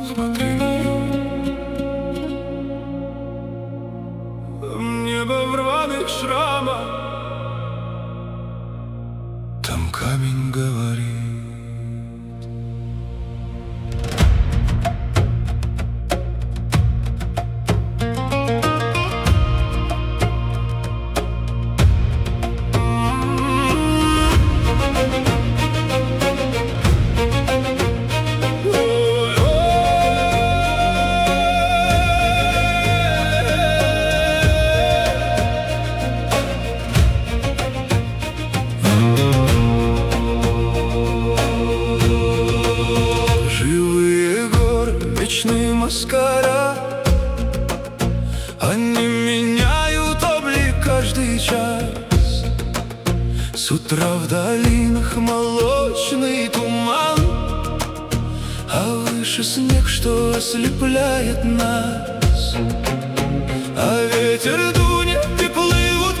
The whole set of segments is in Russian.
Смотри, небо в рваных шрамах, там камень говорит. Вечные маскара, они меняют облик каждый час. С утра в долинах молочный туман, а выше снег, что ослепляет нас. А ветер дунет и плывут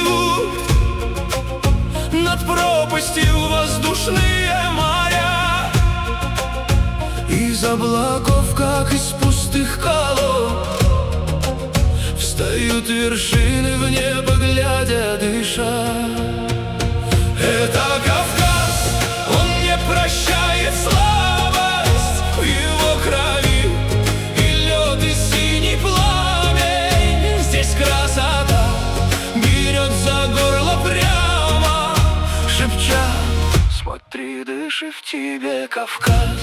над пропастью воздушные моря. Из облаков, как из пустых колонн, встают вершины в небо, глядя, дыша. Это Кавказ, он не прощает слабость, в его крови и лед, и синий пламень. Здесь красота берет за горло прямо, шепча: смотри, дыши, в тебе Кавказ.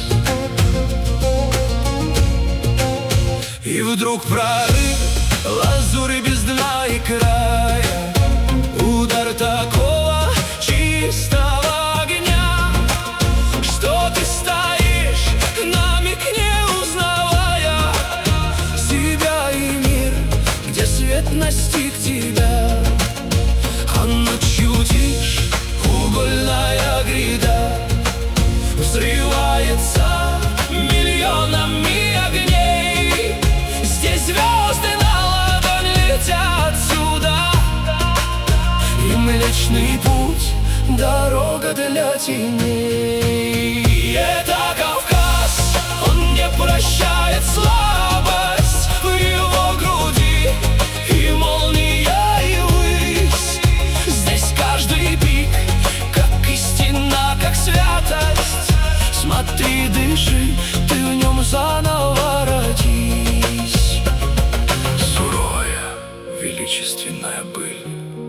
И вдруг прорыв, лазурь без дна и края, удар такого чистого огня, что ты стоишь, на миг не узнавая себя и мир, где свет настиг тебя. А ночью тишь, угольная гряда взрывается миллионами огней. Здесь звезды на ладонь летят сюда, и Млечный Путь — дорога для теней. Это Кавказ, он не прощает слабость, в его груди и молния, и высь. Здесь каждый пик, как истина, как святость. Смотри, дыши, ты в нем заново родись. Суровая, величественная быль,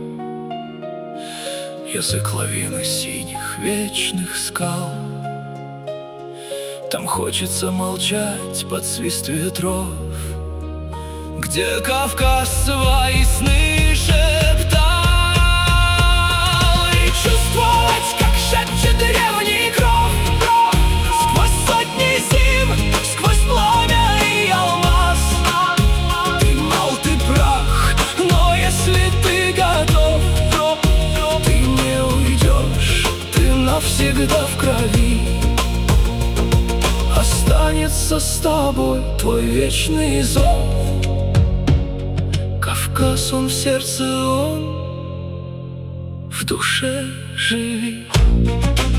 язык лавины синих вечных скал. Там хочется молчать под свист ветров, где Кавказ свои сны шептал. И чувствовать, как шепчет древний кровь, сквозь сотни зим, сквозь пламя и алмаз. Ты мал, ты прах, но если ты готов, ты не уйдешь, ты навсегда в крови. Останется с тобой твой вечный зов. Кавказ, он в сердце, он в душе живи.